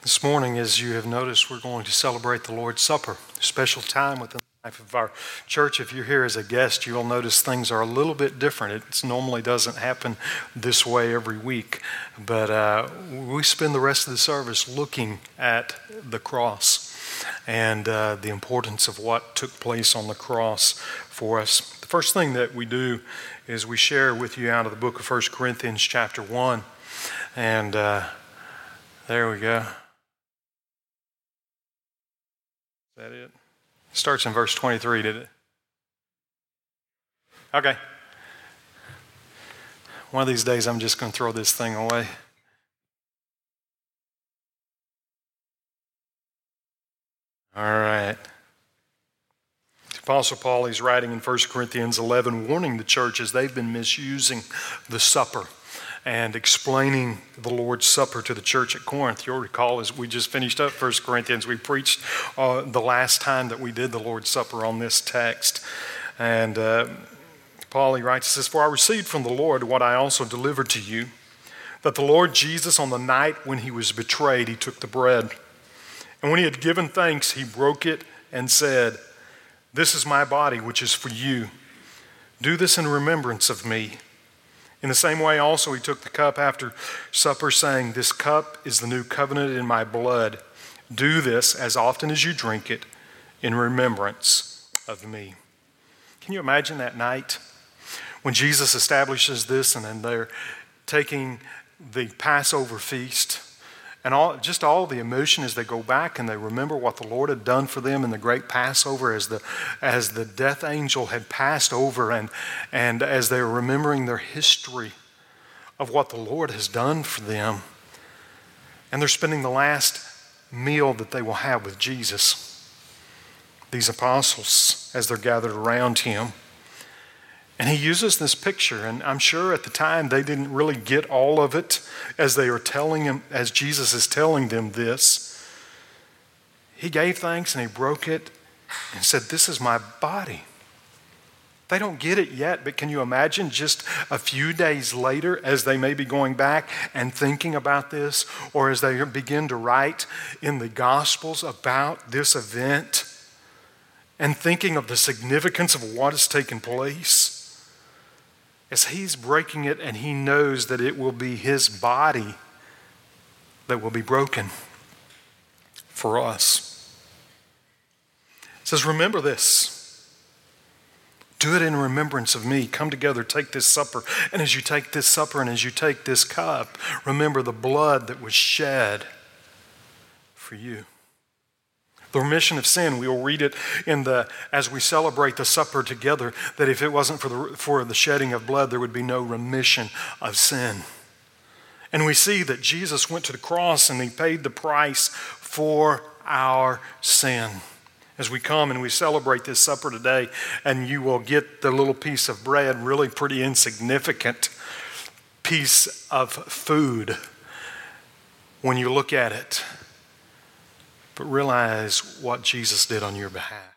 This morning, as you have noticed, we're going to celebrate the Lord's Supper, a special time within the life of our church. If you're here as a guest, you'll notice things are a little bit different. It normally doesn't happen this way every week, but we spend the rest of the service looking at the cross and the importance of what took place on the cross for us. The first thing that we do is we share with you out of the book of 1 Corinthians chapter 1, and there we go. Is that it? Starts in verse 23, did it? Okay. One of these days I'm just going to throw this thing away. All right. The Apostle Paul, he's writing in 1 Corinthians 11, warning the churches they've been misusing the supper and explaining the Lord's Supper to the church at Corinth. You'll recall as we just finished up 1 Corinthians, we preached the last time that we did the Lord's Supper on this text. And Paul, he writes, he says, "For I received from the Lord what I also delivered to you, that the Lord Jesus on the night when he was betrayed, he took the bread. And when he had given thanks, he broke it and said, 'This is my body, which is for you. Do this in remembrance of me.' In the same way also he took the cup after supper, saying, 'This cup is the new covenant in my blood. Do this as often as you drink it in remembrance of me.'" Can you imagine that night when Jesus establishes this and then they're taking the Passover feast and all the emotion as they go back and they remember what the Lord had done for them in the great Passover as the death angel had passed over and as they're remembering their history of what the Lord has done for them. And they're spending the last meal that they will have with Jesus, these apostles, as they're gathered around him. And he uses this picture, and I'm sure at the time they didn't really get all of it as they were telling him, as Jesus is telling them this. He gave thanks and he broke it and said, "This is my body." They don't get it yet, but can you imagine just a few days later as they may be going back and thinking about this, or as they begin to write in the Gospels about this event and thinking of the significance of what has taken place? As he's breaking it and he knows that it will be his body that will be broken for us. It says, "Remember this. Do it in remembrance of me. Come together, take this supper. And as you take this supper and as you take this cup, remember the blood that was shed for you." The remission of sin, we will read it as we celebrate the supper together, that if it wasn't for the shedding of blood, there would be no remission of sin. And we see that Jesus went to the cross and he paid the price for our sin. As we come and we celebrate this supper today, and you will get the little piece of bread, really pretty insignificant piece of food when you look at it. But realize what Jesus did on your behalf.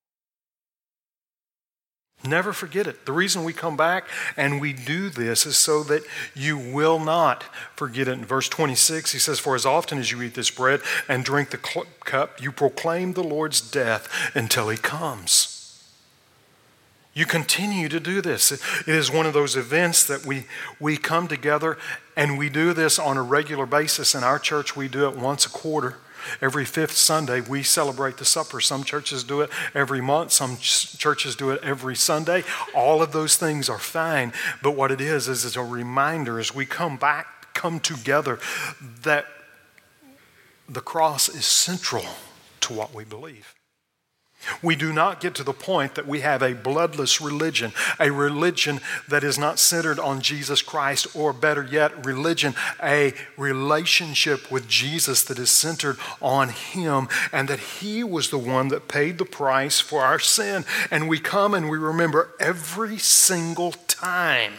Never forget it. The reason we come back and we do this is so that you will not forget it. In verse 26, he says, "For as often as you eat this bread and drink the cup, you proclaim the Lord's death until he comes." You continue to do this. It is one of those events that we come together and we do this on a regular basis. In our church, we do it once a quarter. Every fifth Sunday, we celebrate the supper. Some churches do it every month. Some churches do it every Sunday. All of those things are fine. But what it is it's a reminder as we come together, that the cross is central to what we believe. We do not get to the point that we have a bloodless religion, a religion that is not centered on Jesus Christ, or better yet, a relationship with Jesus that is centered on him, and that he was the one that paid the price for our sin. And we come and we remember every single time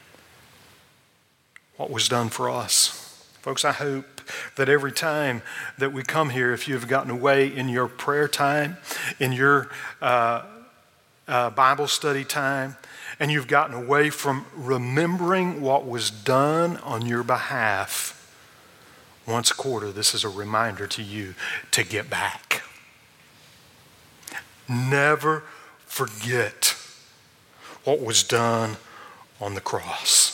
what was done for us. Folks, I hope that every time that we come here, if you've gotten away in your prayer time, in your Bible study time, and you've gotten away from remembering what was done on your behalf, once a quarter, this is a reminder to you to get back. Never forget what was done on the cross.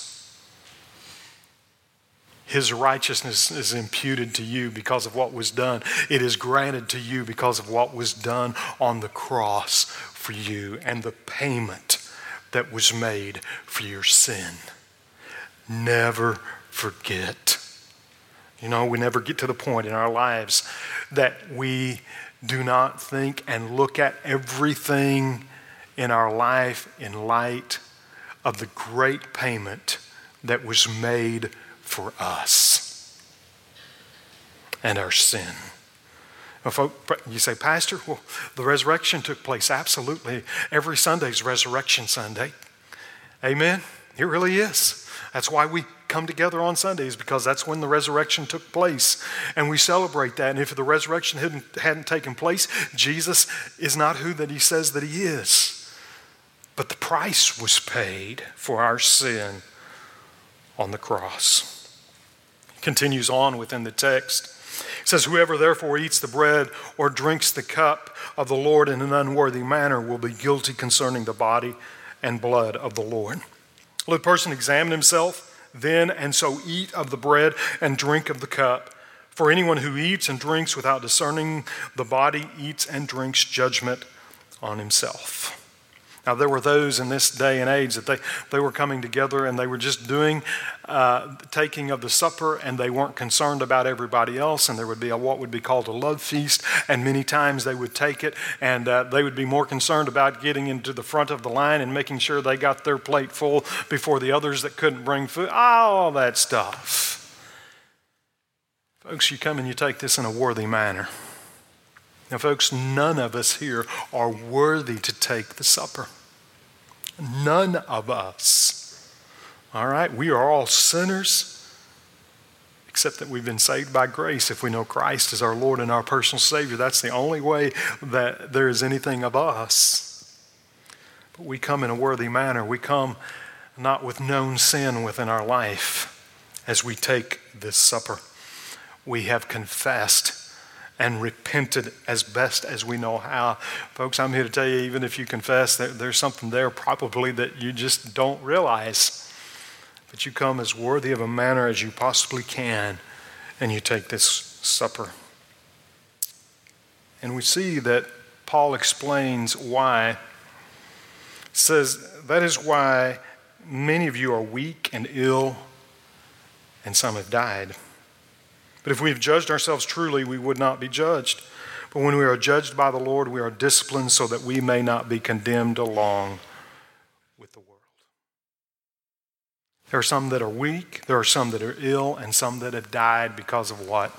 His righteousness is imputed to you because of what was done. It is granted to you because of what was done on the cross for you and the payment that was made for your sin. Never forget. You know, we never get to the point in our lives that we do not think and look at everything in our life in light of the great payment that was made for us and our sin. Well, you say, Pastor, well, the resurrection took place. Absolutely. Every Sunday is Resurrection Sunday. Amen? It really is. That's why we come together on Sundays, because that's when the resurrection took place. And we celebrate that. And if the resurrection hadn't taken place, Jesus is not who that he says that he is. But the price was paid for our sin on the cross. Continues on within the text. It says, whoever therefore eats the bread or drinks the cup of the Lord in an unworthy manner will be guilty concerning the body and blood of the Lord. Let the person examine himself then, and so eat of the bread and drink of the cup. For anyone who eats and drinks without discerning the body eats and drinks judgment on himself. Now, there were those in this day and age that they were coming together and they were just doing taking of the supper, and they weren't concerned about everybody else, and there would be what would be called a love feast, and many times they would take it and they would be more concerned about getting into the front of the line and making sure they got their plate full before the others that couldn't bring food, all that stuff. Folks, you come and you take this in a worthy manner. Now, folks, none of us here are worthy to take the supper. None of us. All right? We are all sinners, except that we've been saved by grace. If we know Christ as our Lord and our personal Savior, that's the only way that there is anything of us. But we come in a worthy manner. We come not with known sin within our life as we take this supper. We have confessed and repented as best as we know how. Folks, I'm here to tell you, even if you confess, there's something there probably that you just don't realize. But you come as worthy of a manner as you possibly can, and you take this supper. And we see that Paul explains why. He says, that is why many of you are weak and ill, and some have died. But if we have judged ourselves truly, we would not be judged. But when we are judged by the Lord, we are disciplined so that we may not be condemned along with the world. There are some that are weak, there are some that are ill, and some that have died because of what?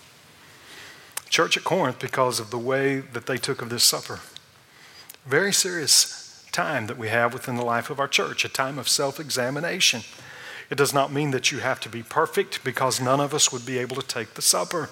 Church at Corinth, because of the way that they took of this supper. Very serious time that we have within the life of our church, a time of self-examination. It does not mean that you have to be perfect, because none of us would be able to take the supper.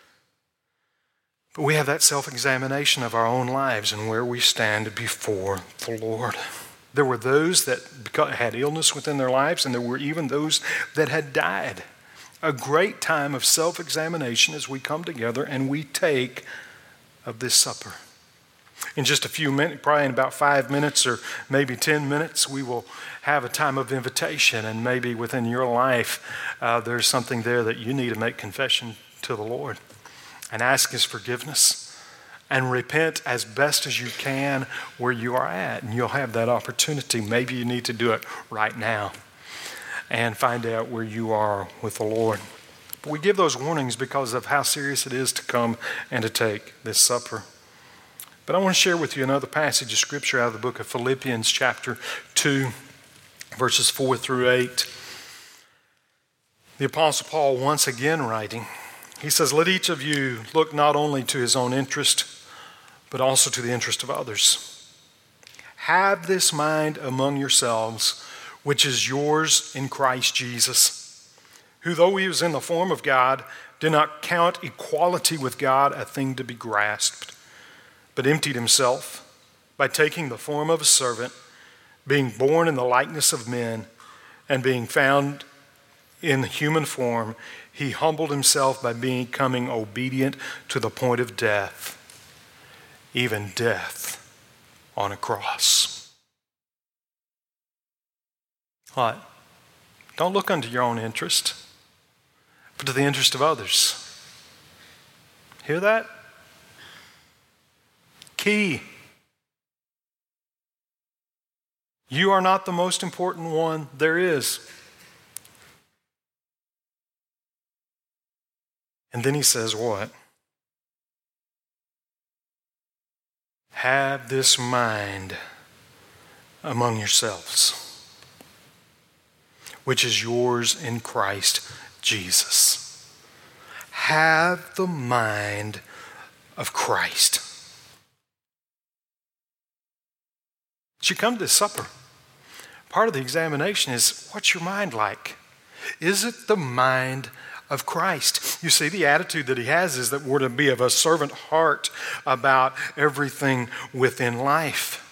But we have that self-examination of our own lives and where we stand before the Lord. There were those that had illness within their lives, and there were even those that had died. A great time of self-examination as we come together and we take of this supper. In just a few minutes, probably in about 5 minutes or maybe 10 minutes, we will have a time of invitation, and maybe within your life there's something there that you need to make confession to the Lord and ask his forgiveness and repent as best as you can where you are at, and you'll have that opportunity. Maybe you need to do it right now and find out where you are with the Lord. But we give those warnings because of how serious it is to come and to take this supper. But I want to share with you another passage of Scripture out of the book of Philippians chapter 2, verses 4 through 8. The Apostle Paul once again writing, he says, let each of you look not only to his own interest, but also to the interest of others. Have this mind among yourselves, which is yours in Christ Jesus, who though he was in the form of God, did not count equality with God a thing to be grasped, but emptied himself by taking the form of a servant, being born in the likeness of men, and being found in human form, he humbled himself by becoming obedient to the point of death, even death on a cross. What? Don't look unto your own interest, but to the interest of others. Hear that? Key. You are not the most important one there is. And then he says what? Have this mind among yourselves, which is yours in Christ Jesus. Have the mind of Christ. As you come to this supper, part of the examination is, what's your mind like? Is it the mind of Christ? You see, the attitude that he has is that we're to be of a servant heart about everything within life.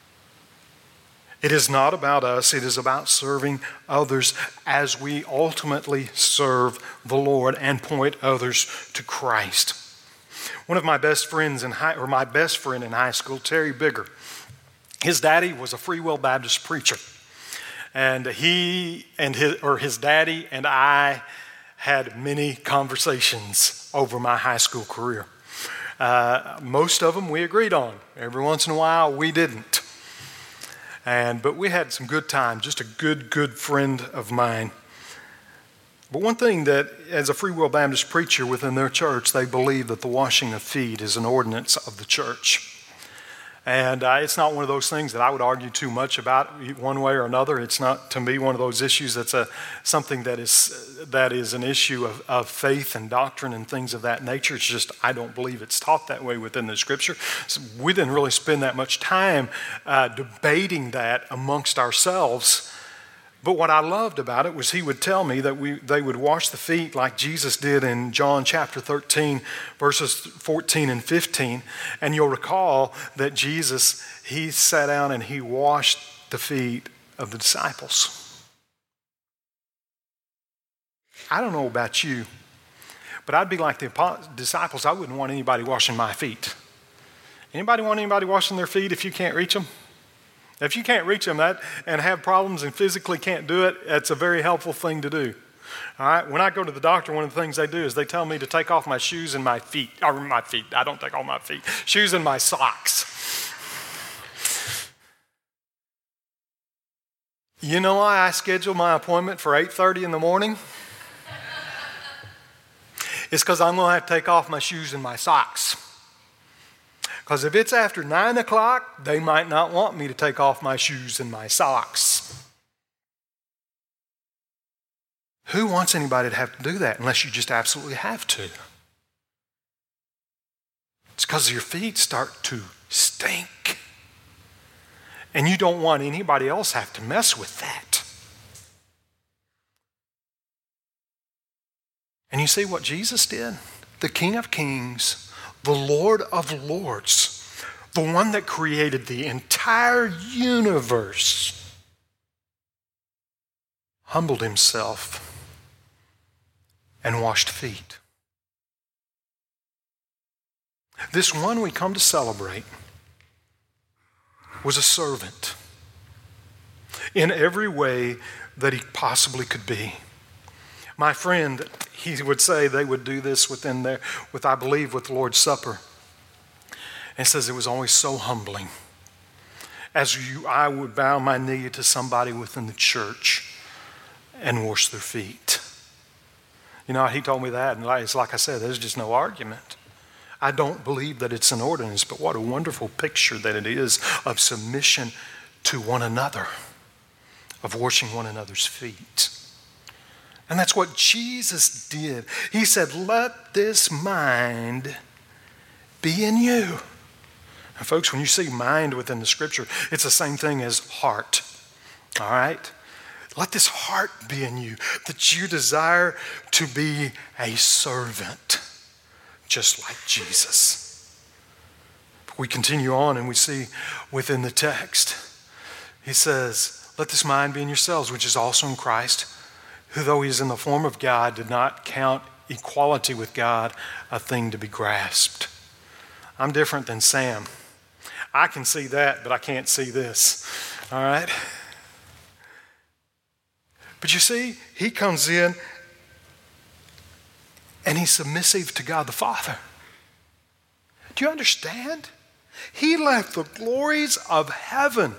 It is not about us, it is about serving others as we ultimately serve the Lord and point others to Christ. One of my best friends my best friend in high school, Terry Bigger, his daddy was a Free Will Baptist preacher. And his daddy and I had many conversations over my high school career. Most of them we agreed on. Every once in a while we didn't. But we had some good times, just a good friend of mine. But one thing that, as a Free Will Baptist preacher within their church, they believe that the washing of feet is an ordinance of the church. And it's not one of those things that I would argue too much about one way or another. It's not, to me, one of those issues that's something that is an issue of faith and doctrine and things of that nature. It's just, I don't believe it's taught that way within the Scripture. So we didn't really spend that much time debating that amongst ourselves. But what I loved about it was he would tell me that they would wash the feet like Jesus did in John chapter 13, verses 14 and 15. And you'll recall that Jesus, he sat down and he washed the feet of the disciples. I don't know about you, but I'd be like the disciples. I wouldn't want anybody washing my feet. Anybody want anybody washing their feet if you can't reach them? If you can't reach them and have problems and physically can't do it, it's a very helpful thing to do. All right. When I go to the doctor, one of the things they do is they tell me to take off my shoes and my feet. Or my feet. I don't take off my feet. Shoes and my socks. You know why I schedule my appointment for 8:30 in the morning? It's because I'm going to have to take off my shoes and my socks. Because if it's after 9 o'clock, they might not want me to take off my shoes and my socks. Who wants anybody to have to do that unless you just absolutely have to? It's because your feet start to stink. And you don't want anybody else have to mess with that. And you see what Jesus did? The King of Kings, the Lord of Lords, the one that created the entire universe, humbled himself and washed feet. This one we come to celebrate was a servant in every way that he possibly could be. My friend, he would say they would do this with I believe, with the Lord's Supper. And says it was always so humbling. I would bow my knee to somebody within the church and wash their feet. You know, he told me that, and it's like I said, there's just no argument. I don't believe that it's an ordinance, but what a wonderful picture that it is of submission to one another, of washing one another's feet. And that's what Jesus did. He said, let this mind be in you. And folks, when you see mind within the Scripture, it's the same thing as heart. All right? Let this heart be in you, that you desire to be a servant, just like Jesus. We continue on and we see within the text, he says, let this mind be in yourselves, which is also in Christ who, though he is in the form of God, did not count equality with God a thing to be grasped. I'm different than Sam. I can see that, but I can't see this. All right? But you see, he comes in and he's submissive to God the Father. Do you understand? He left the glories of heaven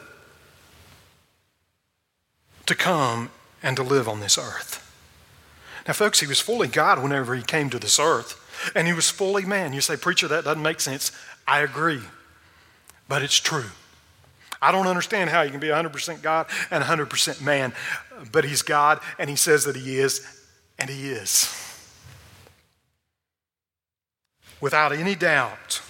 to come and to live on this earth. Now, folks, he was fully God whenever he came to this earth, and he was fully man. You say, preacher, that doesn't make sense. I agree, but it's true. I don't understand how you can be 100% God and 100% man, but he's God, and he says that he is, and he is. Without any doubt.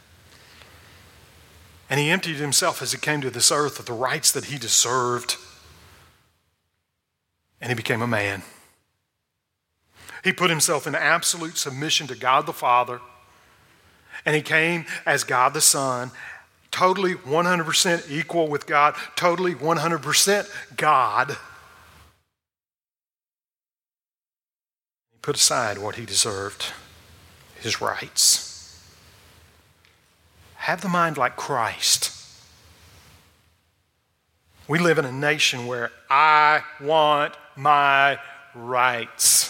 And he emptied himself as he came to this earth of the rights that he deserved, and he became a man. He put himself in absolute submission to God the Father, and he came as God the Son, totally 100% equal with God, totally 100% God. He put aside what he deserved, his rights. Have the mind like Christ. We live in a nation where I want my rights.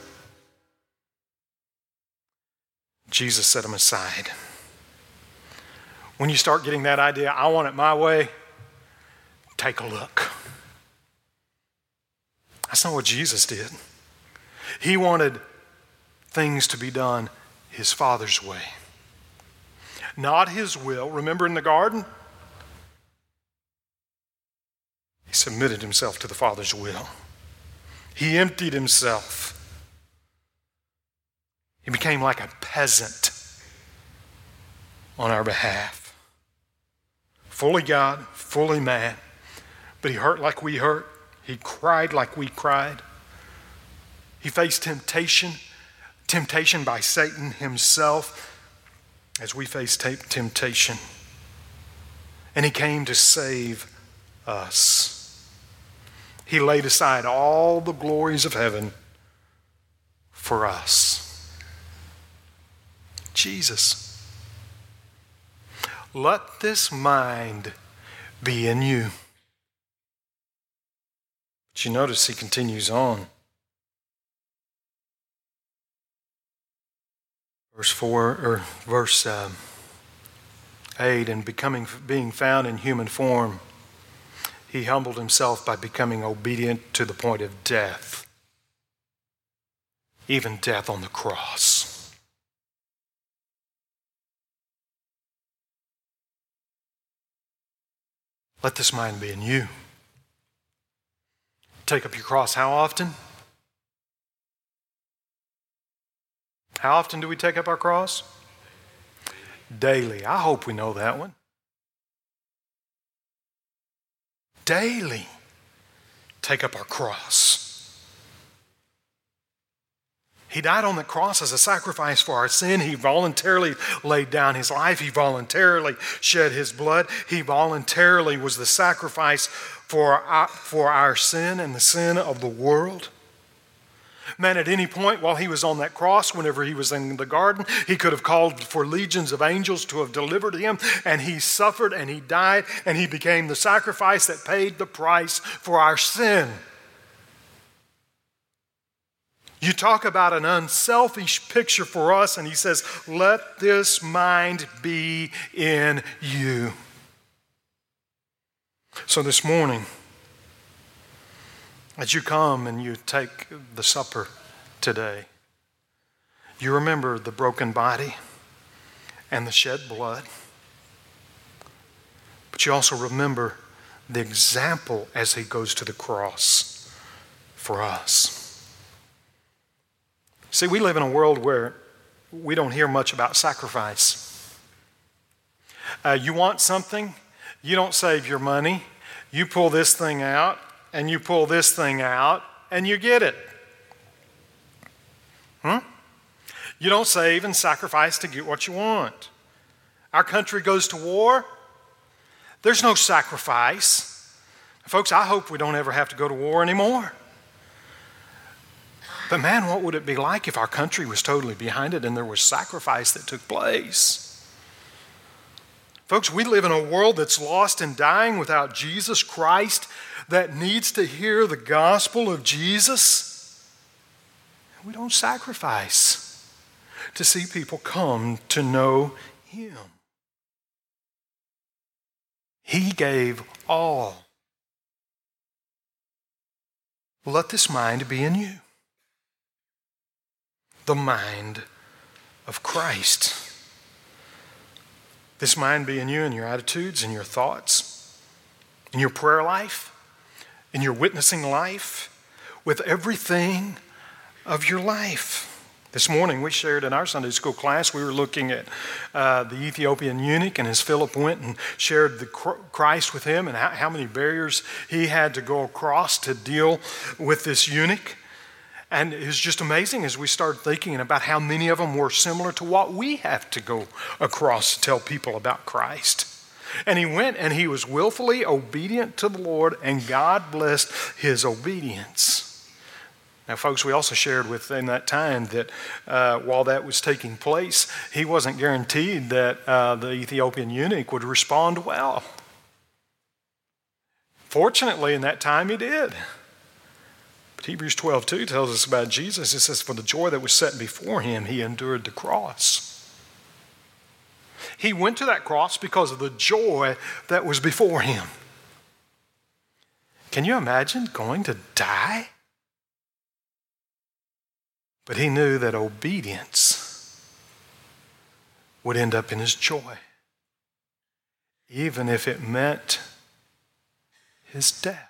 Jesus set them aside. When you start getting that idea, I want it my way, take a look. That's not what Jesus did. He wanted things to be done his Father's way. Not his will. Remember in the garden? He submitted himself to the Father's will. He emptied himself. He became like a peasant on our behalf. Fully God, fully man. But he hurt like we hurt. He cried like we cried. He faced temptation by Satan himself as we face temptation. And he came to save us. He laid aside all the glories of heaven for us. Jesus. Let this mind be in you. But you notice he continues on. Verse 8, and being found in human form, he humbled himself by becoming obedient to the point of death, even death on the cross. Let this mind be in you. Take up your cross how often? How often do we take up our cross? Daily. I hope we know that one. Daily. Take up our cross. He died on the cross as a sacrifice for our sin. He voluntarily laid down his life. He voluntarily shed his blood. He voluntarily was the sacrifice for our sin and the sin of the world. Man, at any point while he was on that cross, whenever he was in the garden, he could have called for legions of angels to have delivered him, and he suffered and he died and he became the sacrifice that paid the price for our sin. You talk about an unselfish picture for us, and he says, let this mind be in you. So this morning, as you come and you take the supper today, you remember the broken body and the shed blood, but you also remember the example as he goes to the cross for us. See, we live in a world where we don't hear much about sacrifice. You want something, you don't save your money. You pull this thing out, and you pull this thing out, and you get it. You don't save and sacrifice to get what you want. Our country goes to war. There's no sacrifice. Folks, I hope we don't ever have to go to war anymore. But man, what would it be like if our country was totally behind it and there was sacrifice that took place? Folks, we live in a world that's lost and dying without Jesus Christ, that needs to hear the gospel of Jesus. We don't sacrifice to see people come to know Him. He gave all. Let this mind be in you. The mind of Christ. This mind be in you, in your attitudes, in your thoughts, in your prayer life, in your witnessing life, with everything of your life. This morning we shared in our Sunday school class, we were looking at the Ethiopian eunuch, and as Philip went and shared the Christ with him and how many barriers he had to go across to deal with this eunuch. And it was just amazing as we started thinking about how many of them were similar to what we have to go across to tell people about Christ. And he went and he was willfully obedient to the Lord, and God blessed his obedience. Now, folks, we also shared within that time that while that was taking place, he wasn't guaranteed that the Ethiopian eunuch would respond well. Fortunately, in that time, he did. But Hebrews 12:2 tells us about Jesus. It says, for the joy that was set before him, he endured the cross. He went to that cross because of the joy that was before him. Can you imagine going to die? But he knew that obedience would end up in his joy, even if it meant his death.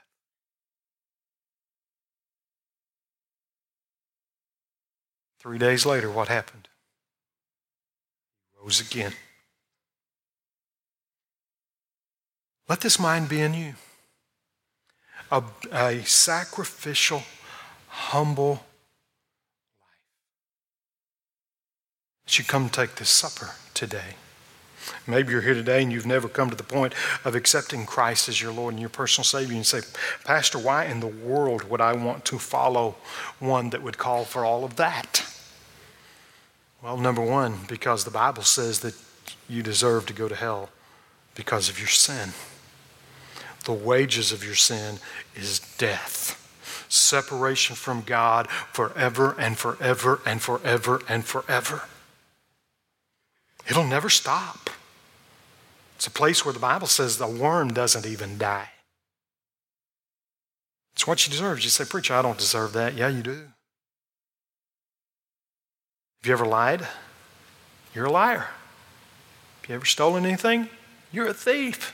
Three days later, what happened? He rose again. Let this mind be in you. A sacrificial, humble that you come take this supper today. Maybe you're here today and you've never come to the point of accepting Christ as your Lord and your personal Savior. And you say, Pastor, why in the world would I want to follow one that would call for all of that? Well, number one, because the Bible says that you deserve to go to hell because of your sin. The wages of your sin is death. Separation from God forever and forever and forever and forever. It'll never stop. It's a place where the Bible says the worm doesn't even die. It's what you deserve. You say, preacher, I don't deserve that. Yeah, you do. Have you ever lied? You're a liar. Have you ever stolen anything? You're a thief.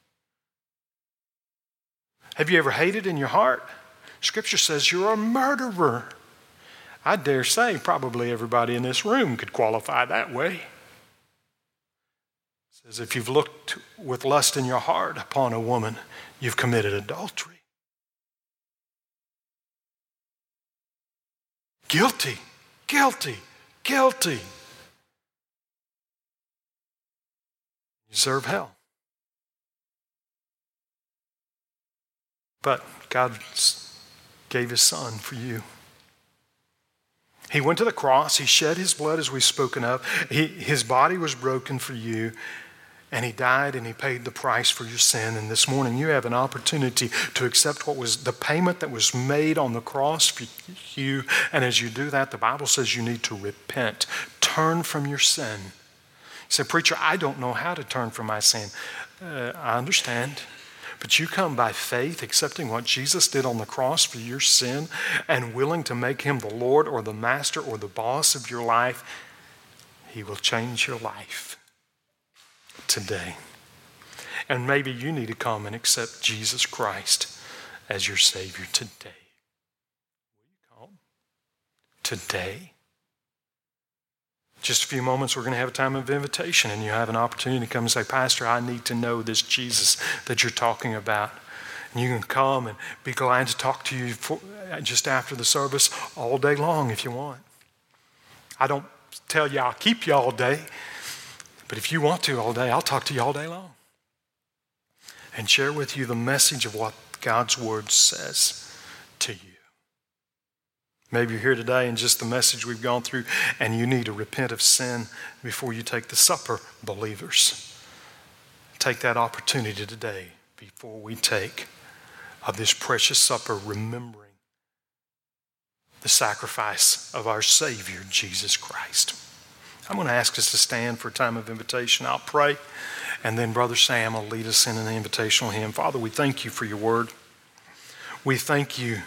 Have you ever hated in your heart? Scripture says you're a murderer. I dare say probably everybody in this room could qualify that way. It says if you've looked with lust in your heart upon a woman, you've committed adultery. Guilty, guilty, guilty. You deserve hell. But God gave his son for you. He went to the cross. He shed his blood as we've spoken of. His body was broken for you. And he died and he paid the price for your sin. And this morning you have an opportunity to accept what was the payment that was made on the cross for you. And as you do that, the Bible says you need to repent. Turn from your sin. You say, preacher, I don't know how to turn from my sin. I understand. But you come by faith, accepting what Jesus did on the cross for your sin and willing to make him the Lord or the master or the boss of your life, he will change your life today. And maybe you need to come and accept Jesus Christ as your Savior today. Will you come today? Just a few moments, we're going to have a time of invitation, and you have an opportunity to come and say, Pastor, I need to know this Jesus that you're talking about. And you can come and be glad to talk to you just after the service all day long if you want. I don't tell you I'll keep you all day, but if you want to all day, I'll talk to you all day long and share with you the message of what God's Word says to you. Maybe you're here today and just the message we've gone through, and you need to repent of sin before you take the supper, believers. Take that opportunity today before we take of this precious supper, remembering the sacrifice of our Savior, Jesus Christ. I'm going to ask us to stand for a time of invitation. I'll pray, and then Brother Sam will lead us in an invitational hymn. Father, we thank you for your word. We thank you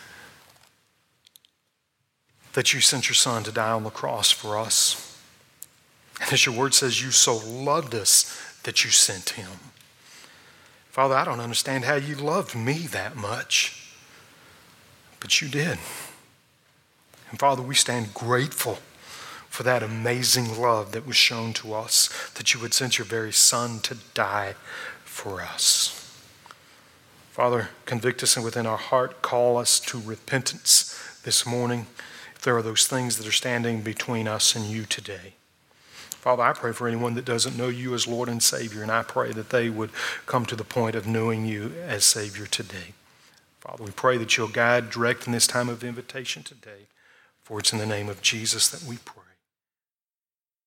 that you sent your Son to die on the cross for us. And as your word says, you so loved us that you sent him. Father, I don't understand how you loved me that much, but you did. And Father, we stand grateful for that amazing love that was shown to us, that you would send your very Son to die for us. Father, convict us and within our heart, call us to repentance this morning if there are those things that are standing between us and you today. Father, I pray for anyone that doesn't know you as Lord and Savior, and I pray that they would come to the point of knowing you as Savior today. Father, we pray that you'll guide, direct in this time of invitation today, for it's in the name of Jesus that we pray.